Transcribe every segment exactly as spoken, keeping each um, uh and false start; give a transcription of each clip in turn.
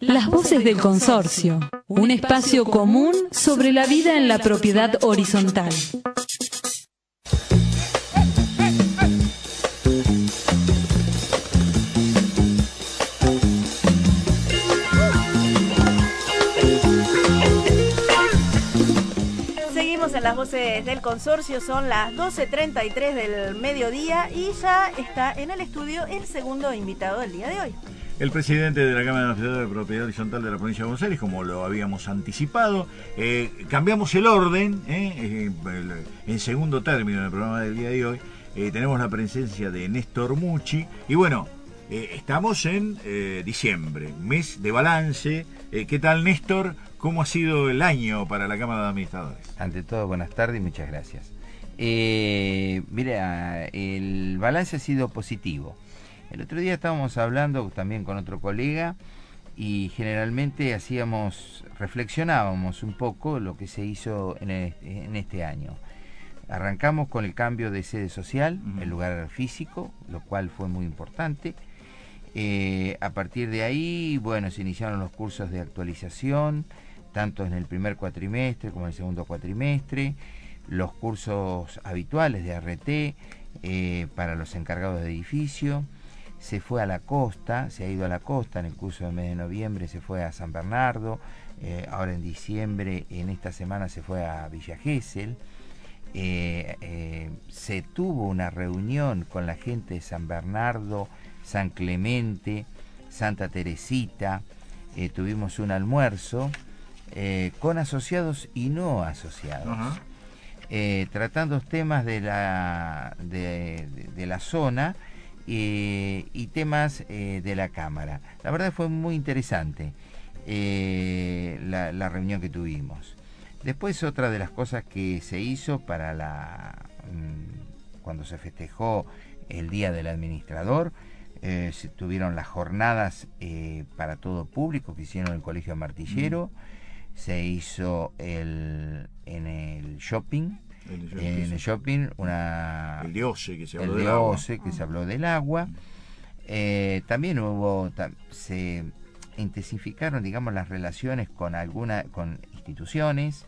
Las voces del consorcio, un espacio común sobre la vida en la propiedad horizontal. Seguimos en las voces del consorcio, son las doce treinta y tres del mediodía y ya está en el estudio el segundo invitado del día de hoy. El presidente de la Cámara Nacional de Propiedad Horizontal de la provincia de Buenos Aires, como lo habíamos anticipado. Eh, cambiamos el orden, eh, eh, en segundo término en el programa del día de hoy. Eh, tenemos la presencia de Néstor Mucci. Y bueno, eh, estamos en eh, diciembre, mes de balance. Eh, ¿Qué tal, Néstor? ¿Cómo ha sido el año para la Cámara de Administradores? Ante todo, buenas tardes y muchas gracias. Eh, mira, el balance ha sido positivo. El otro día estábamos hablando también con otro colega y generalmente hacíamos, reflexionábamos un poco lo que se hizo en este, en este año. Arrancamos con el cambio de sede social, uh-huh. el lugar físico, lo cual fue muy importante. Eh, a partir de ahí, bueno, se iniciaron los cursos de actualización, tanto en el primer cuatrimestre como en el segundo cuatrimestre, los cursos habituales de R T eh, para los encargados de edificio. Se fue a la costa, se ha ido a la costa en el curso del mes de noviembre, se fue a San Bernardo, eh, ahora en diciembre, en esta semana se fue a Villa Gesell. Eh, eh, se tuvo una reunión con la gente de San Bernardo, San Clemente, Santa Teresita, eh, tuvimos un almuerzo eh, con asociados y no asociados, uh-huh. eh, tratando temas de la, de, de, de la zona, Eh, y temas eh, de la Cámara. La verdad fue muy interesante eh, la, la reunión que tuvimos. Después, otra de las cosas que se hizo para la mmm, cuando se festejó el Día del Administrador, eh, se tuvieron las jornadas eh, para todo público que hicieron en el Colegio Martillero. Mm. Se hizo el, en el shopping En el, en el shopping una el de OCE que se habló el del de agua, OCE, que se habló del agua. Eh, también hubo tam, se intensificaron, digamos, las relaciones con alguna con instituciones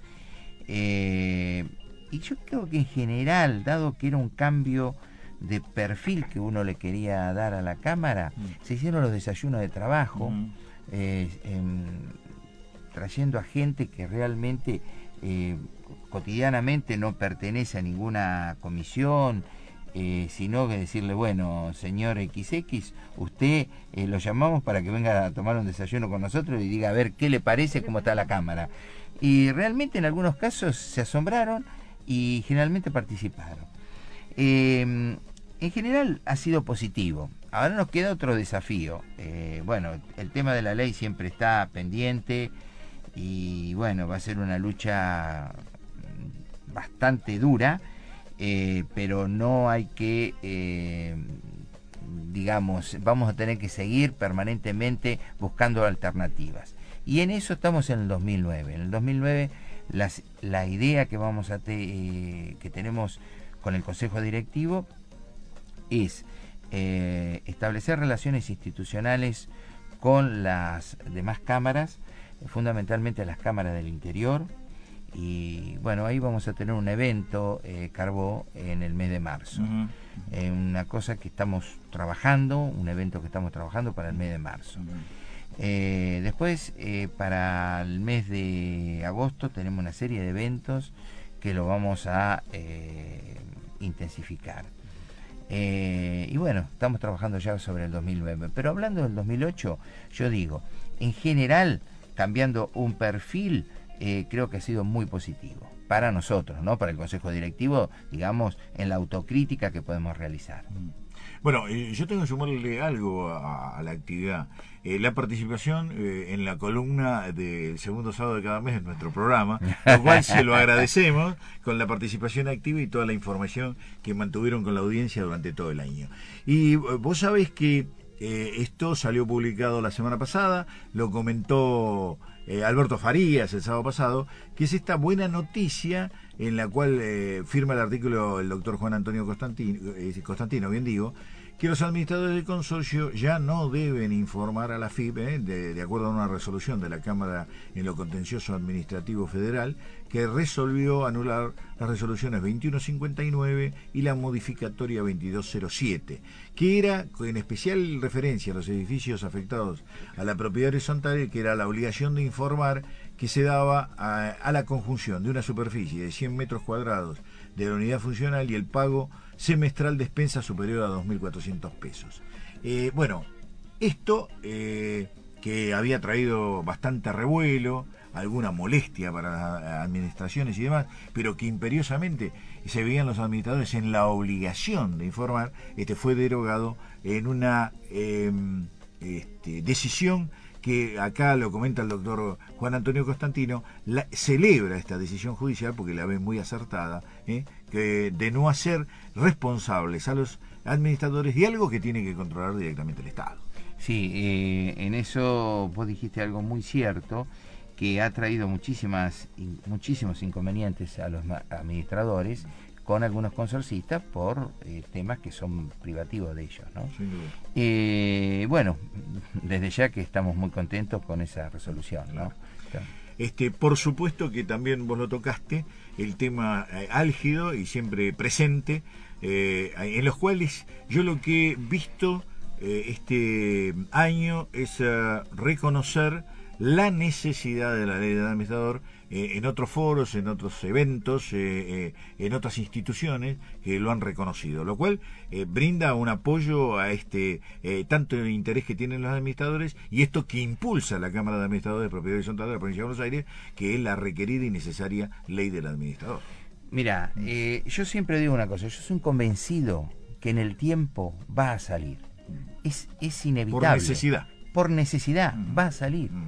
eh, y yo creo que en general, dado que era un cambio de perfil que uno le quería dar a la Cámara, mm. se hicieron los desayunos de trabajo, mm. eh, eh, trayendo a gente que realmente eh, cotidianamente no pertenece a ninguna comisión, eh, sino que decirle, bueno, señor equis equis, usted eh, lo llamamos para que venga a tomar un desayuno con nosotros y diga a ver qué le parece, cómo está la Cámara. Y realmente en algunos casos se asombraron y generalmente participaron. Eh, en general ha sido positivo. Ahora nos queda otro desafío. Eh, bueno, el tema de la ley siempre está pendiente y bueno, va a ser una lucha bastante dura, eh, pero no hay que, eh, digamos, vamos a tener que seguir permanentemente buscando alternativas. Y en eso estamos en el dos mil nueve. En el dos mil nueve las, la idea que vamos a te, eh, que tenemos con el Consejo Directivo es eh, establecer relaciones institucionales con las demás cámaras, fundamentalmente las cámaras del interior. Y bueno, ahí vamos a tener un evento, eh, Carbó, en el mes de marzo. Uh-huh. Eh, una cosa que estamos trabajando, un evento que estamos trabajando para el mes de marzo. Uh-huh. Eh, después, eh, para el mes de agosto, tenemos una serie de eventos que lo vamos a eh, intensificar. Eh, y bueno, estamos trabajando ya sobre el dos mil nueve. Pero hablando del dos mil ocho, yo digo, en general, cambiando un perfil, Eh, creo que ha sido muy positivo para nosotros, ¿no? Para el Consejo Directivo, digamos, en la autocrítica que podemos realizar. Bueno, eh, yo tengo que sumarle algo a, a la actividad. Eh, la participación eh, en la columna del segundo sábado de cada mes de nuestro programa, lo cual se lo agradecemos, con la participación activa y toda la información que mantuvieron con la audiencia durante todo el año. Y eh, vos sabés que eh, esto salió publicado la semana pasada, lo comentó Eh, Alberto Farías el sábado pasado, que es esta buena noticia en la cual eh, firma el artículo el doctor Juan Antonio Constantino, eh, Constantino, bien digo, que los administradores del consorcio ya no deben informar a la F I P, ¿eh? de, de acuerdo a una resolución de la Cámara en lo Contencioso Administrativo Federal, que resolvió anular las resoluciones veintiuno cincuenta y nueve y la modificatoria veintidós cero siete, que era en especial referencia a los edificios afectados a la propiedad horizontal, que era la obligación de informar que se daba a, a la conjunción de una superficie de cien metros cuadrados de la unidad funcional y el pago semestral de expensa superior a dos mil cuatrocientos pesos. Eh, bueno, esto eh, que había traído bastante revuelo, alguna molestia para las administraciones y demás, pero que imperiosamente se veían los administradores en la obligación de informar, este fue derogado en una eh, este, decisión que acá lo comenta el doctor Juan Antonio Costantino, la, celebra esta decisión judicial porque la ve muy acertada, ¿eh? que de no hacer responsables a los administradores de algo que tiene que controlar directamente el Estado. Sí, eh, en eso vos dijiste algo muy cierto, que ha traído muchísimas, muchísimos inconvenientes a los administradores con algunos consorcistas por eh, temas que son privativos de ellos, ¿no? Sin duda. Eh, bueno, desde ya que estamos muy contentos con esa resolución, ¿no? Claro. Este, por supuesto que también vos lo tocaste, el tema eh, álgido y siempre presente, eh, en los cuales yo lo que he visto eh, este año es uh, reconocer la necesidad de la ley del administrador eh, en otros foros, en otros eventos, eh, eh, en otras instituciones que lo han reconocido, lo cual eh, brinda un apoyo a este eh, tanto interés que tienen los administradores y esto que impulsa la Cámara de Administradores de Propiedad Horizontal de la Provincia de Buenos Aires, que es la requerida y necesaria ley del administrador. Mira, eh, yo siempre digo una cosa, yo soy un convencido que en el tiempo va a salir, es, es inevitable. Por necesidad. Por necesidad, Mm. va a salir. Mm.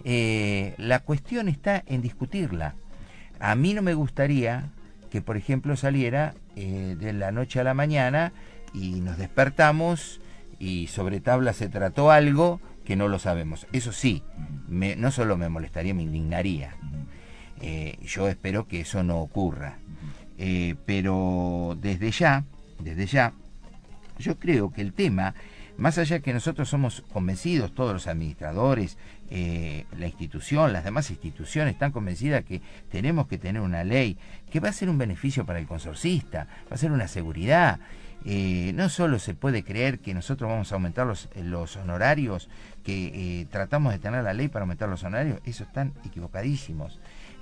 Eh, la cuestión está en discutirla. A mí no me gustaría que, por ejemplo, saliera eh, de la noche a la mañana y nos despertamos y sobre tabla se trató algo que no lo sabemos. Eso sí, me, no solo me molestaría, me indignaría. Eh, yo espero que eso no ocurra. Eh, pero desde ya, desde ya, yo creo que el tema, más allá que nosotros somos convencidos, todos los administradores, eh, la institución, las demás instituciones están convencidas que tenemos que tener una ley que va a ser un beneficio para el consorcista, va a ser una seguridad. Eh, no solo se puede creer que nosotros vamos a aumentar los, los honorarios, que eh, tratamos de tener la ley para aumentar los honorarios, eso están equivocadísimos.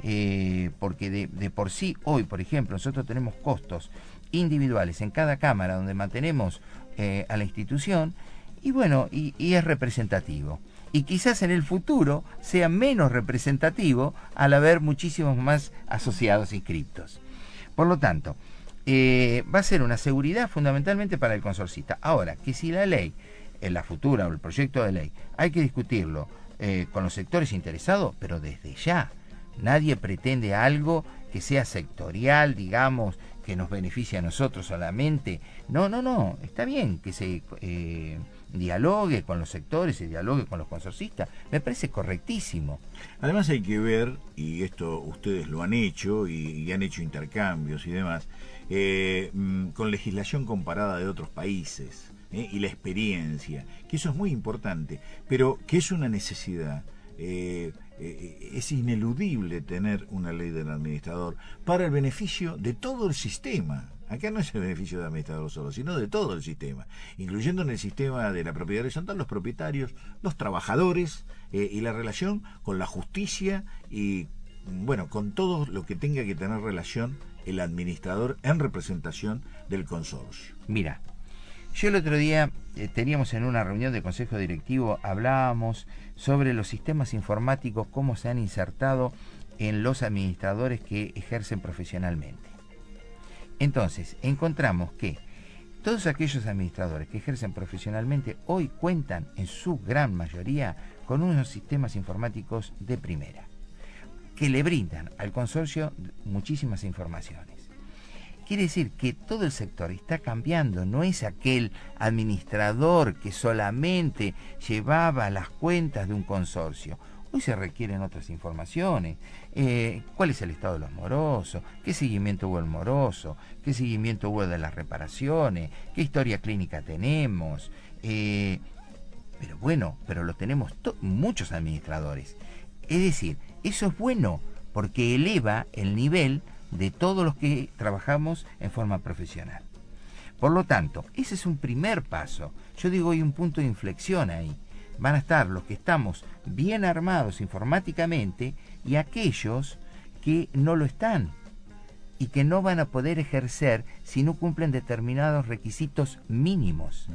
Eh, porque de, de por sí, hoy, por ejemplo, nosotros tenemos costos individuales en cada cámara donde mantenemos eh, a la institución y bueno, y, y es representativo. Y quizás en el futuro sea menos representativo al haber muchísimos más asociados inscriptos. Por lo tanto, eh, va a ser una seguridad fundamentalmente para el consorcista. Ahora, que si la ley, en la futura o el proyecto de ley, hay que discutirlo eh, con los sectores interesados, pero desde ya. Nadie pretende algo que sea sectorial, digamos, que nos beneficie a nosotros solamente. No, no, no. Está bien que se eh, dialogue con los sectores, se dialogue con los consorcistas. Me parece correctísimo. Además hay que ver, y esto ustedes lo han hecho, y, y han hecho intercambios y demás, eh, con legislación comparada de otros países, eh, y la experiencia, que eso es muy importante, pero que es una necesidad. Eh, eh, es ineludible tener una ley del administrador para el beneficio de todo el sistema. Acá no es el beneficio del administrador solo, sino de todo el sistema, incluyendo en el sistema de la propiedad horizontal los propietarios, los trabajadores eh, y la relación con la justicia y, bueno, con todo lo que tenga que tener relación el administrador en representación del consorcio. Mira, yo el otro día eh, teníamos en una reunión de consejo directivo, hablábamos sobre los sistemas informáticos, cómo se han insertado en los administradores que ejercen profesionalmente. Entonces, encontramos que todos aquellos administradores que ejercen profesionalmente hoy cuentan, en su gran mayoría, con unos sistemas informáticos de primera, que le brindan al consorcio muchísimas informaciones. Quiere decir que todo el sector está cambiando, no es aquel administrador que solamente llevaba las cuentas de un consorcio. Hoy se requieren otras informaciones. Eh, ¿Cuál es el estado de los morosos? ¿Qué seguimiento hubo el moroso? ¿Qué seguimiento hubo de las reparaciones? ¿Qué historia clínica tenemos? Eh, pero bueno, pero lo tenemos muchos administradores. Es decir, eso es bueno porque eleva el nivel de todos los que trabajamos en forma profesional. Por lo tanto, ese es un primer paso. Yo digo, hay un punto de inflexión ahí. Van a estar los que estamos bien armados informáticamente y aquellos que no lo están y que no van a poder ejercer si no cumplen determinados requisitos mínimos.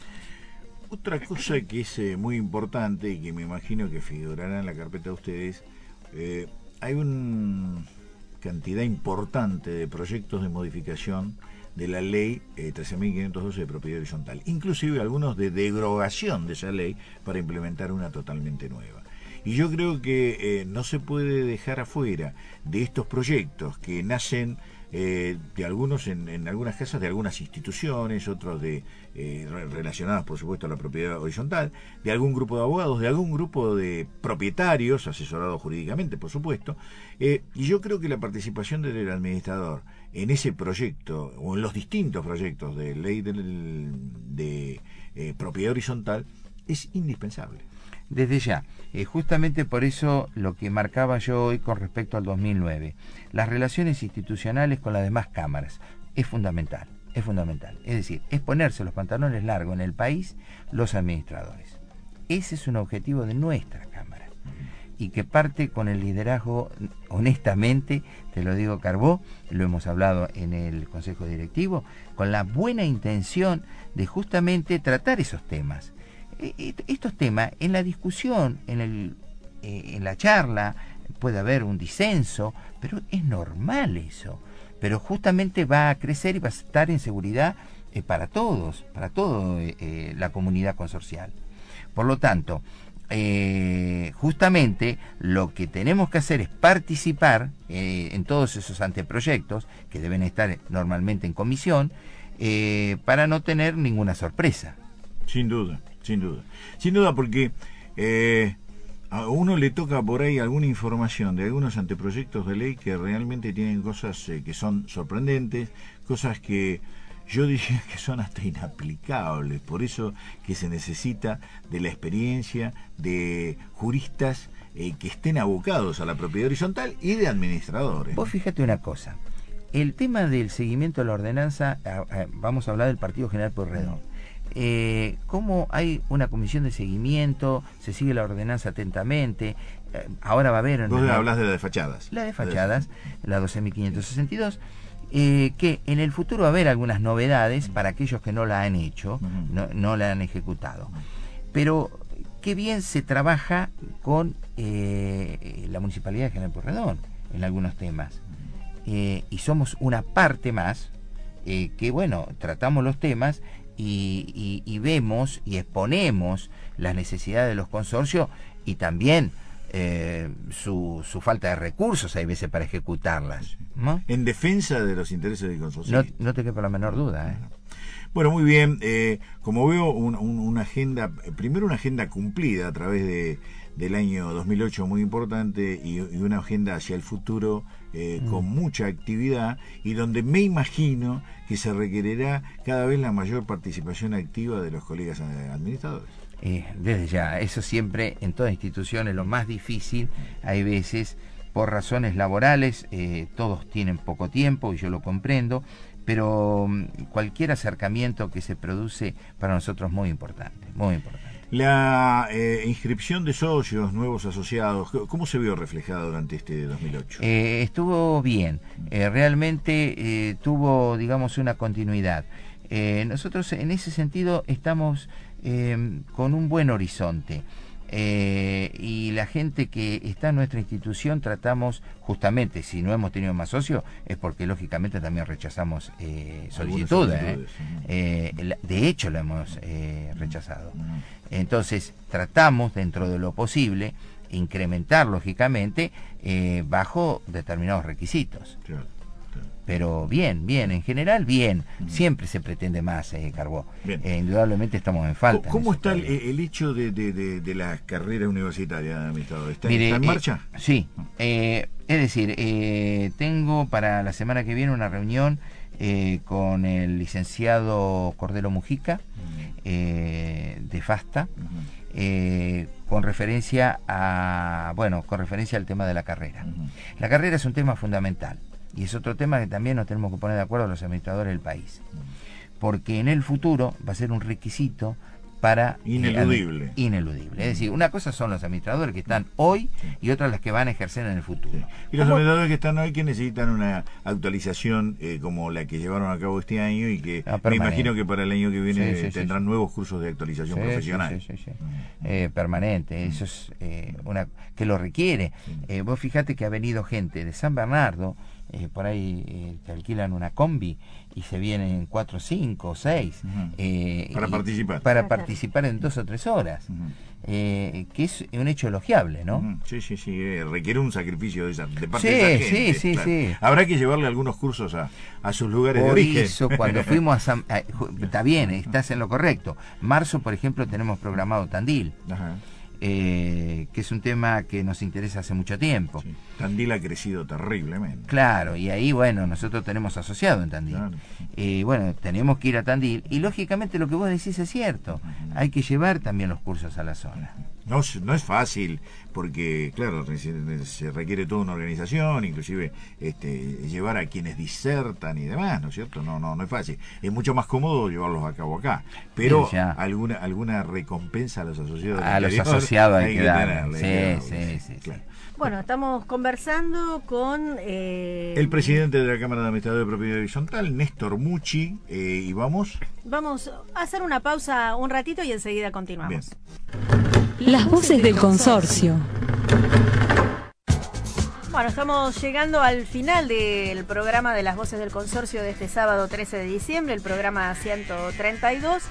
Otra cosa que es eh, muy importante y que me imagino que figurará en la carpeta de ustedes, eh, hay una cantidad importante de proyectos de modificación de la ley eh, trece mil quinientos doce de propiedad horizontal, inclusive algunos de derogación de esa ley para implementar una totalmente nueva. Y yo creo que eh, no se puede dejar afuera de estos proyectos que nacen eh, de algunos en, en algunas casas de algunas instituciones, otros de eh, relacionados por supuesto a la propiedad horizontal, de algún grupo de abogados, de algún grupo de propietarios asesorados jurídicamente por supuesto, eh, y yo creo que la participación del administrador en ese proyecto o en los distintos proyectos de ley del, de eh, propiedad horizontal es indispensable. Desde ya, eh, justamente por eso lo que marcaba yo hoy con respecto al dos mil nueve, las relaciones institucionales con las demás cámaras, es fundamental, es fundamental. Es decir, es ponerse los pantalones largos en el país los administradores. Ese es un objetivo de nuestra Cámara y que parte con el liderazgo, honestamente, te lo digo Carbó, lo hemos hablado en el Consejo Directivo, con la buena intención de justamente tratar esos temas. Estos temas, en la discusión, en, el, eh, en la charla, puede haber un disenso, pero es normal eso. Pero justamente va a crecer y va a estar en seguridad eh, para todos, para toda eh, la comunidad consorcial. Por lo tanto, eh, justamente lo que tenemos que hacer es participar eh, en todos esos anteproyectos, que deben estar normalmente en comisión, eh, para no tener ninguna sorpresa. Sin duda. Sin duda, sin duda porque eh, a uno le toca por ahí alguna información de algunos anteproyectos de ley que realmente tienen cosas eh, que son sorprendentes, cosas que yo diría que son hasta inaplicables, por eso que se necesita de la experiencia de juristas eh, que estén abocados a la propiedad horizontal y de administradores. Vos fíjate una cosa, el tema del seguimiento de la ordenanza, vamos a hablar del Partido General Pueyrredón. Eh, cómo hay una comisión de seguimiento, se sigue la ordenanza atentamente, eh, ahora va a haber... Vos hablas de la de fachadas. La de fachadas, la doce mil quinientos sesenta y dos, eh, que en el futuro va a haber algunas novedades para aquellos que no la han hecho, uh-huh. no, no la han ejecutado. Pero qué bien se trabaja con eh, la Municipalidad de General Pueyrredón en algunos temas. Eh, y somos una parte más eh, que, bueno, tratamos los temas y, y, y vemos y exponemos las necesidades de los consorcios y también eh, su, su falta de recursos hay veces para ejecutarlas, ¿no? En defensa de los intereses del consorcio. No, no te quepa la menor duda, ¿eh? Bueno, muy bien. Eh, como veo, un, un, una agenda, primero una agenda cumplida a través de, del año dos mil ocho muy importante y, y una agenda hacia el futuro eh, mm. con mucha actividad y donde me imagino que se requerirá cada vez la mayor participación activa de los colegas administradores. Eh, desde ya, eso siempre en toda institución es lo más difícil. Hay veces, por razones laborales, eh, todos tienen poco tiempo y yo lo comprendo, pero cualquier acercamiento que se produce para nosotros es muy importante, muy importante. La eh, inscripción de socios, nuevos asociados, ¿cómo se vio reflejada durante este dos mil ocho? Eh, estuvo bien, eh, realmente eh, tuvo, digamos, una continuidad. Eh, nosotros en ese sentido estamos eh, con un buen horizonte. Eh, y la gente que está en nuestra institución tratamos justamente, si no hemos tenido más socios es porque lógicamente también rechazamos eh, solicitudes, ¿eh? Eh, de hecho lo hemos eh, rechazado. Entonces tratamos dentro de lo posible incrementar lógicamente eh, bajo determinados requisitos. Claro, pero bien, bien, en general bien. Uh-huh. Siempre se pretende más, eh, Carbó. Bien. Eh, indudablemente estamos en falta. ¿Cómo en está el, todavía. el hecho de, de, de, de las carreras universitarias, administrador? ¿Está, Mire, está en eh, marcha? Sí, eh, es decir, eh, tengo para la semana que viene una reunión eh, con el licenciado Cordero Mujica, eh, de FASTA, Uh-huh. eh, con referencia a, bueno, con referencia al tema de la carrera. Uh-huh. La carrera es un tema fundamental y es otro tema que también nos tenemos que poner de acuerdo los administradores del país, porque en el futuro va a ser un requisito para... Ineludible. Eh, ineludible. Es decir, una cosa son los administradores que están hoy y otra las que van a ejercer en el futuro. Sí. Y los administradores que están hoy que necesitan una actualización eh, como la que llevaron a cabo este año y que Ah, me imagino que para el año que viene Sí, sí, tendrán sí, sí. nuevos cursos de actualización Sí, profesional. sí, sí, sí, sí. Mm. Eh, permanente, eso es eh, una que lo requiere. Sí. Eh, vos fijate que ha venido gente de San Bernardo, eh, por ahí eh, te alquilan una combi y se vienen cuatro, cinco, seis Ujú. eh, Para y- participar. para Ajá. participar en dos o tres horas, Ujú. eh, que es un hecho elogiable, ¿no? Ujú. Sí, sí, sí, eh, requiere un sacrificio de, esa, de parte Sí, de esa gente. sí, sí, claro. sí. Habrá que llevarle algunos cursos a, a sus lugares de Por origen. eso, cuando fuimos a San... a- ju- está bien, estás en lo correcto. Marzo, por ejemplo, tenemos programado Tandil, Ajá. eh, que es un tema que nos interesa hace mucho tiempo. Sí. Tandil ha crecido terriblemente. Claro, y ahí, bueno, nosotros tenemos asociado en Tandil. Claro. Eh, bueno, tenemos que ir a Tandil, y lógicamente lo que vos decís es cierto. Hay que llevar también los cursos a la zona. No, es- no es fácil, porque, claro, se, se requiere toda una organización, inclusive este, llevar a quienes disertan y demás, ¿no es cierto? No, no, no es fácil. Es mucho más cómodo llevarlos a cabo acá, pero Sí, ya. alguna alguna recompensa a los asociados. del A los interior asociados hay que tenerle, darle. hay que Sí, darle, sí, sí, claro. Bueno, estamos conversando con... eh, El presidente de la Cámara de Administradores de Propiedad Horizontal, Néstor Mucci, eh, y vamos. Vamos a hacer una pausa un ratito y enseguida continuamos. Bien. Las voces del consorcio. Bueno, estamos llegando al final del programa de las voces del consorcio de este sábado trece de diciembre, el programa ciento treinta y dos,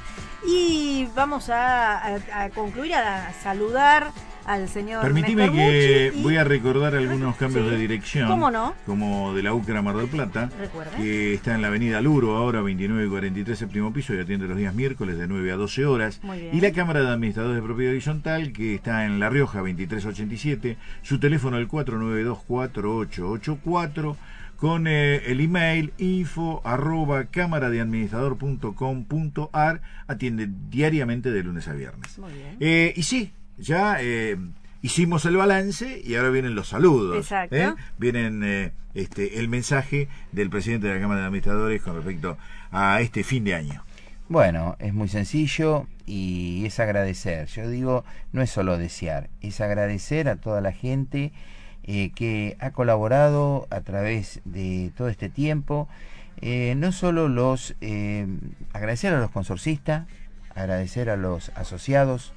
y vamos a, a- a concluir, a, saludar al señor Permitime Néstor que Mucci y- voy a recordar algunos cambios Sí. de dirección. ¿Cómo no? Como de la UCRA Mar del Plata, Recuerda. que está en la avenida Luro, ahora veintinueve cuarenta y tres, séptimo piso, y atiende los días miércoles de nueve a doce horas. Muy bien. Y la Cámara de Administradores de Propiedad Horizontal, que está en La Rioja veintitrés ochenta y siete, su teléfono el cuatro nueve dos cuatro ocho ocho cuatro, con eh, el email info arroba cámara de administrador punto com punto ar, atiende diariamente de lunes a viernes. Muy bien. Eh, y sí, ya eh, hicimos el balance y ahora vienen los saludos. Exacto. ¿eh? Vienen eh, este, el mensaje del presidente de la Cámara de Administradores con respecto a este fin de año. Bueno, es muy sencillo y es agradecer. Yo digo, no es solo desear, es agradecer a toda la gente eh, que ha colaborado a través de todo este tiempo. Eh, no solo los... Eh, agradecer a los consorcistas, agradecer a los asociados,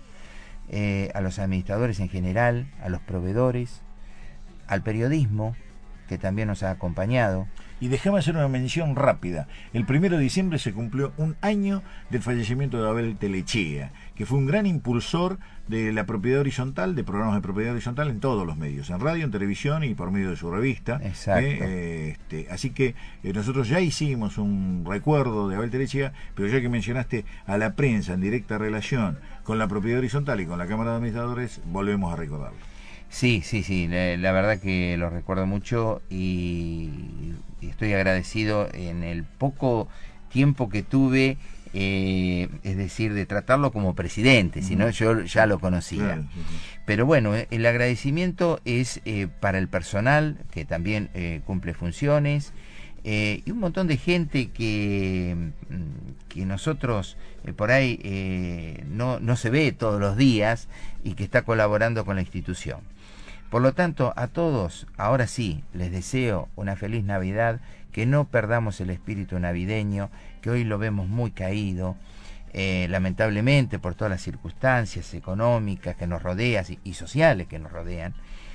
eh, a los administradores en general, a los proveedores, al periodismo, que también nos ha acompañado. Y déjame hacer una mención rápida. El primero de diciembre se cumplió un año del fallecimiento de Abel Telechea, que fue un gran impulsor de la propiedad horizontal, de programas de propiedad horizontal en todos los medios, en radio, en televisión y por medio de su revista. Exacto. Eh, eh, este, así que eh, nosotros ya hicimos un recuerdo de Abel Telechea, pero ya que mencionaste a la prensa en directa relación con la propiedad horizontal y con la Cámara de Administradores, volvemos a recordarlo. Sí, sí, sí, la, la verdad que lo recuerdo mucho y, y estoy agradecido en el poco tiempo que tuve, eh, es decir, de tratarlo como presidente, si no yo ya lo conocía. Claro, sí, sí. Pero bueno, eh, el agradecimiento es eh, para el personal, que también eh, cumple funciones, eh, y un montón de gente que, mm, que nosotros eh, por ahí eh, no, no se ve todos los días y que está colaborando con la institución. Por lo tanto, a todos, ahora sí, les deseo una feliz Navidad, que no perdamos el espíritu navideño, que hoy lo vemos muy caído, eh, lamentablemente por todas las circunstancias económicas que nos rodean y, y sociales que nos rodean,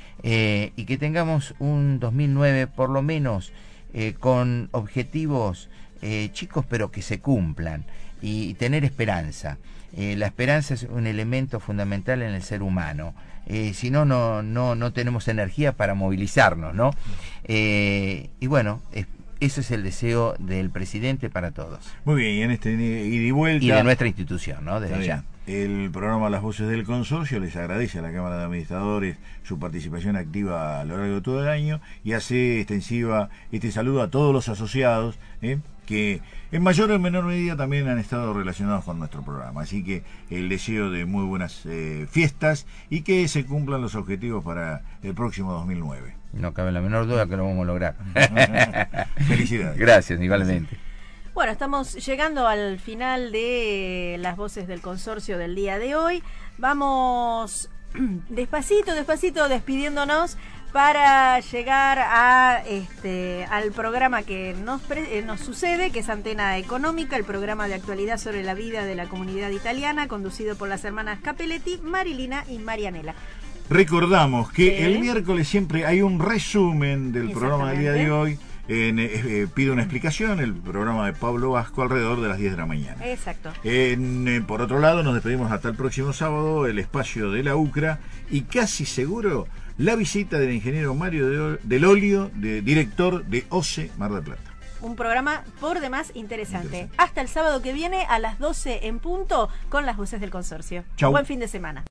eh, y que tengamos un dos mil nueve por lo menos eh, con objetivos eh, chicos pero que se cumplan, y, y tener esperanza. Eh, la esperanza es un elemento fundamental en el ser humano. Eh, si no, no, no, no tenemos energía para movilizarnos, ¿no? Eh, y bueno, es, ese es el deseo del presidente para todos. Muy bien, y en este ida y vuelta... Y de nuestra institución, ¿no? Desde Está ya. bien. El programa Las Voces del Consorcio les agradece a la Cámara de Administradores su participación activa a lo largo de todo el año y hace extensiva este saludo a todos los asociados ¿eh? que en mayor o en menor medida también han estado relacionados con nuestro programa. Así que el deseo de muy buenas eh, fiestas y que se cumplan los objetivos para el próximo dos mil nueve. No cabe la menor duda que lo vamos a lograr. Felicidades. Gracias, igualmente. Bueno, estamos llegando al final de las voces del consorcio del día de hoy. Vamos despacito, despacito despidiéndonos para llegar a este al programa que nos, pre, eh, nos sucede, que es Antena Económica, el programa de actualidad sobre la vida de la comunidad italiana, conducido por las hermanas Capelletti, Marilina y Marianela. Recordamos que Sí. el miércoles siempre hay un resumen del programa del día de hoy. En, eh, eh, pido una explicación, el programa de Pablo Vasco alrededor de las diez de la mañana. Exacto. En, eh, por otro lado, nos despedimos hasta el próximo sábado, el espacio de la U C R A y casi seguro la visita del ingeniero Mario de, del Olio, de, director de O C E Mar del Plata. Un programa por demás interesante. Interesante. Hasta el sábado que viene a las doce en punto con las voces del consorcio. Chau. Buen fin de semana.